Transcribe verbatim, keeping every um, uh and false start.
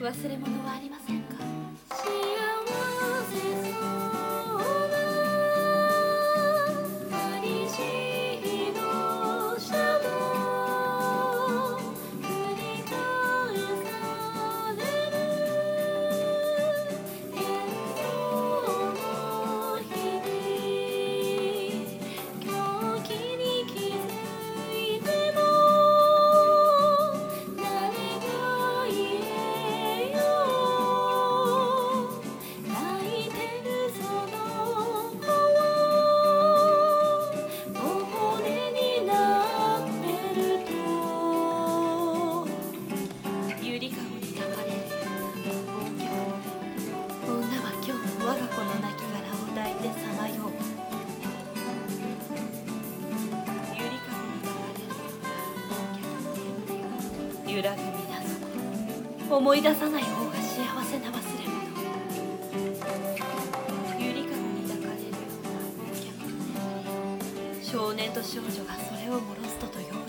忘れ物はありませんか？幸せそうなありし日の下も繰り返される変動の日に狂気に気づいても誰が言えよ泣いてるその子をお骨になってるとゆりかごに抱かれる女は今日も我が子の亡骸を抱いてさまようゆりかごに抱かれる揺らぐ皆ぞ思い出さない方が幸せな忘れ物ゆりかごに抱かれるような忘却の眠りを少年と少女がそれをもろすとと呼ぶ